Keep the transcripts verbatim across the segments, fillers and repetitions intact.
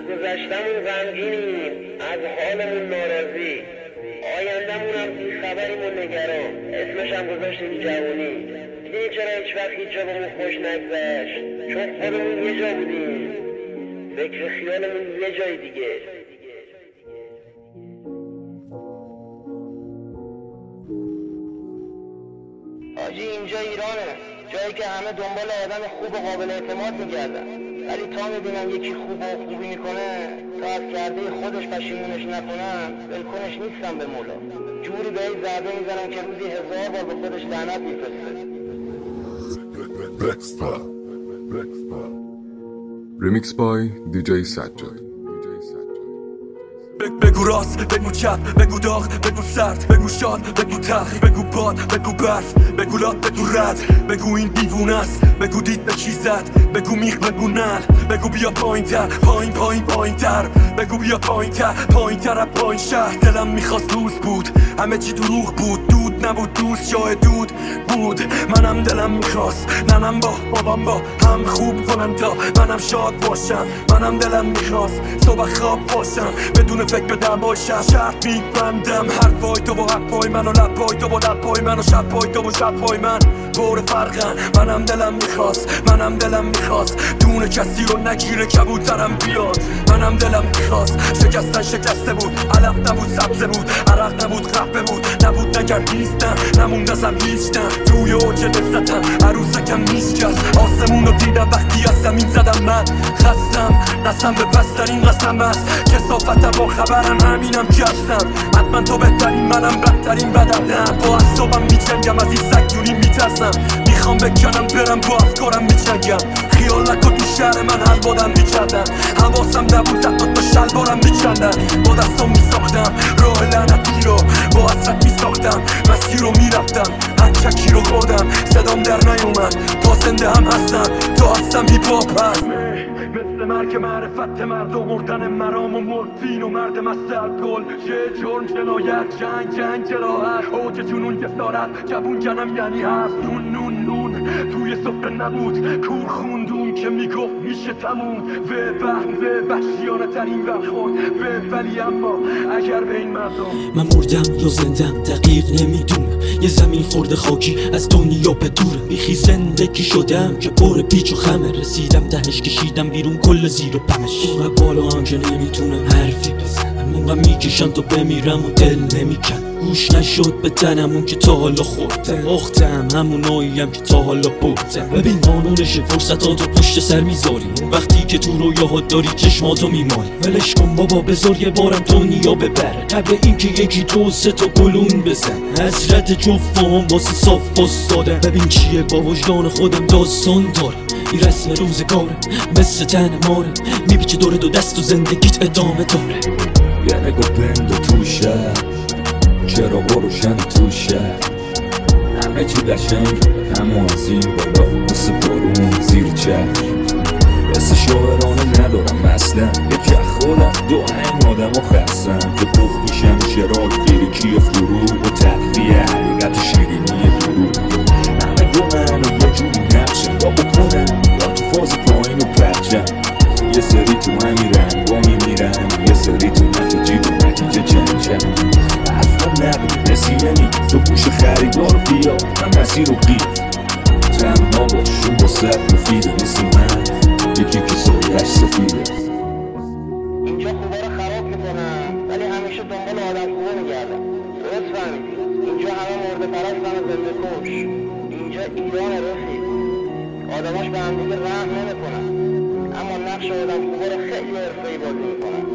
گذشتمون غمگینیم، از حالمون ناراضی، آیندمون هم بی خبریم و نگران. اسمش هم گذاشتیم جوونی. دیدین چرا هیچ وقت هیچ جا بهمون خوش نگذشت؟ چون خودمون یه جا بودیم، فکر خیالمون یه جای دیگه. آجی اینجا ایرانه، جایی که همه دنبال آدم خوب و قابل اعتماد میگردن، ولی تا میبینم یکی خوب و خوبی میکنه تا از کرده خودش پشیمونش نکنم ولکنش نیستم به مولا. جوری به این ضربه میزنم که روزی هزار بار به خودش لعنت میفرسته. Remix by دی جی سجاد. بگو راست، بگو چپ، بگو داغ، بگو سرد، بگو شاد، بگو تلخ، بگو باد، بگو برف، بگو لات، بگو رد، بگو این دیوونه است، بگو دید به کی زد، بگو میخ، بگو نل، بگو بیا پایین تر، پایین پایین پایین تر، بگو بیا پایین تر، پایین تر از پایین شهر. دلم میخواست روز بود، همه چی دروغ بود، دود نبود دوست جای دود بود. منم دلم میخواست ننم با بابام با هم خوب کنن تا منم شاد باشم. منم دلم میخواست صبح خواب باشم بدون فکر بدم باشم. شرط میبندم حرفای تو و حرفای من و لبای تو و لبای من و شبای تو و شبای من بور فرقن. منم دلم میخواست منم دلم میخواست دونه کسی رو نگیره کبوترم بیاد. منم دلم میخواست شکستن شکسته بود، علف نبود سبزه بود، عرق نبود قهوه بود، نبود نگرد نیستم نموند ازم هیچ نه. توی اوج نفرتم عروسکم میشکست، آسمون رو دیدم وقتی از زمین زدم. من خستم قسم به پسترین قسم است، کسافتم با خبرم همینم که هستم. حتما تو بهترین منم بدترین بدم نه. با اعصابم میجنگم از این سگدونی میترسم، میخوام بکنم برم با افکارم میجنگم. خیال نکن تو شهر من حلوادم میکردن، حواسم نبود حتی تا شلوارم میکندن. با دستم میساختم راه لعنتی رو، با حسرت میساختم مسیر رو میرفتم، هر چکی رو خوردم صدام در نیومد. تا زنده هم هستم تا هستم هیپ هاپ هست، مثل مرگ معرفت مرد و مردن مرام و مورفین و مرد مست الکل. چه جرم جنایت جنگ جنگ جراحت اوج جنون جسارت جوون جنم یعنی هست. نون نون نون توی سفره نبود، کور خوندون که میگفت میشه تموم. و بهم و وحشیانه ترین وقت و ولی اما اگر به این مردم من مردم یا زندم دقیق نمیدونم، یه زمین خورده خاکی از دنیا به دوره. بیخی زندگی شدم که پر پیچ و خمه، رسیدم تهش کشیدم بیرون کل زیر و پمش. اونقدر بالا هم که نمیتونم حرفی بزنم، اونقدر میکشن تا بمیرم و دل نمیکن. گوش نشد به تنم اون که تا حالا خوردم، اختم همون آییم که تا حالا بردم. ببین قانونش فرصتاتو پشت سر میذاری، اون وقتی که تو رویاها داری چشماتو میماری. ولش کن بابا بذار یه بارم دنیا ببره، قبل اینکه یکی دو سه تا گلون بزن. حضرت جفت فهم واسه صاف واسدادم. ببین چیه با وجدان خودم داستان دارم، این رسم روزگاره مثل تن ماره، میبیچه دور دو دست و زندگیت ادامه داره. یه نگاه بند تو شهر، چراغ روشن تو شهر، همه چی قشنگ همون از این بالا مثل بارون زیر چهر. حس شاعرانه ندارم اصلا، یکی از خودم دو این آدم و خستم که بخ میشم چراغ فریکی فرو و تلخی حقیقت شیرینی درو. همه دو من و یه جوری نقشم یا بکنم یا تو فاز پایین و پرچم. یه سری تو همین رنگا میمیرن، یه سری تو نتیجه و نتیجه چنچم. اصلا نبود نسیمی تو گوش خریدار بیا، من مسیر رو قیف تنها باشون با سر مفیده مثل من یکی که سایش سفیده. اینجا خوبا رو خراب میکنم ولی همیشه دنبال آدم خوبا میگردم. درست فهمیدی؟ اینجا همه مرده پرست همه زنده کش. اینجا ایران رفیق، آدماش به هم دیگه رحم نمیکنن، اما نقش آدم خوبا رو خیلی حرفه‌ای بازی میکنن.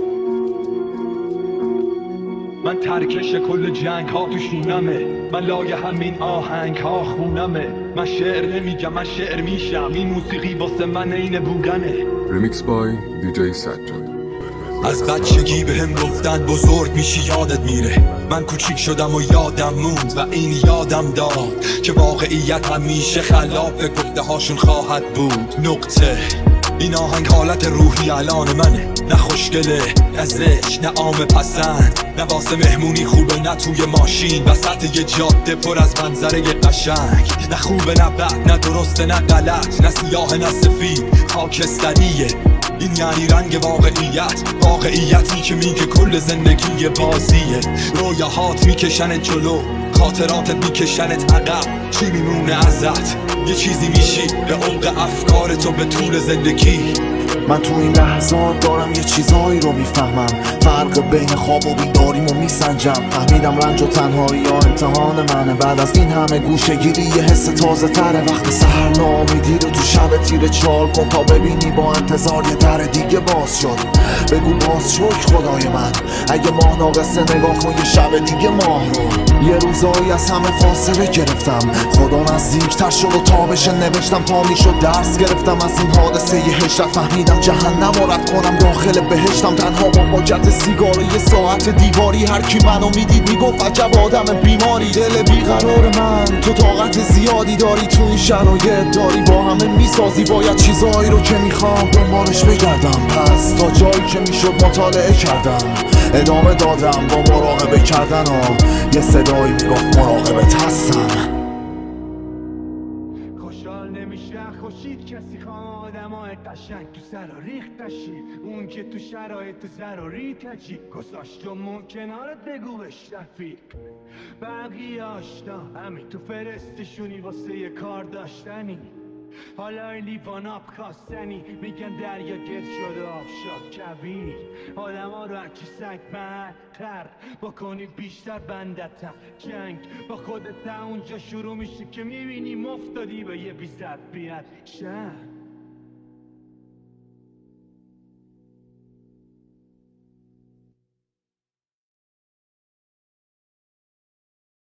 من ترکش کل جنگ ها تو شونمه، من لای همین آهنگ ها خونمه. من شعر نمیگم من شعر میشم، این موسیقی واسه من این بوگنه. Remix by دی جی سجاد. از بچگی به هم گفتن بزرگ میشی یادت میره، من کوچیک شدم و یادم موند و این یادم داد که واقعیت همیشه خلاف گفته هاشون خواهد بود. نقطه این آهنگ حالت روحی الان منه، نه خوشگله نه زشت نه عام پسند، نه واسه مهمونی خوبه نه توی ماشین وسط یه جاده پر از منظره قشنگ. نه خوبه نه بد نه درسته نه غلط، نه سیاه نه سفید خاکستریه. این یعنی رنگ واقعیت، واقعیتی که میگه کل زندگی بازیه. رویاهات میکشنت جلو، خاطراتت میکشنت عقب. چی میمونه ازت؟ یه چیزی میشی به عمق افکار تو به طول زندگی. من تو این لحظات دارم یه چیزایی رو میفهمم، فرق بین خواب و بیداریمو میسنجم. فهمیدم رنج و تنهایی ها امتحان منه، بعد از این همه گوشه گیری یه حس تازه تره. وقت سحر ناامیدی رو تو شب تیره چال کن تا ببینی با انتظار یه در دیگه باز شد. بگو باز شکر خدای من، اگه ماه ناقصه نگاه کن یه شب دیگه ماه رو. یه روزایی از همه فاصله گرفتم، خدا نزدیکتر شد و تابش نوشتم تا میشد درس گرفتم از این حادثه یه هشت. فهمیدم جهنم رو رد کنم داخل بهشتم، تنها با حاجت سیگار و یه ساعت دیواری. هر کی منو میدید میگفت عجب آدم بیماری. دل بیقرار من تو طاقت زیادی داری، تو این شرایط داری با همه میسازی. باید چیزایی رو که میخوام دنبالش بگردم، پس تا جایی که میشد مطالعه کردم، ادامه دادم با مراقبه کردن و یه صدایی میگفت مراقبت هستم. خوشحال نمیشه خوشید کسی خواهم آدمای قشنگ تو سر و ریخت تشید. اون که تو شرایط ضروری تجی گذاشتمون کنارت بگو بش رفیق. بقیه آشنا همین تو فرستشونی واسه یه کار داشتنی. حالا این لیوان آب خواستنی میگن دریا گرد شده آب شد کبیر. آدم ها رو هرچی سگ محتر بکنی بیشتر بندتر. جنگ با خودت اونجا شروع میشه که میبینی مفتادی به یه بی ست بیت شهر.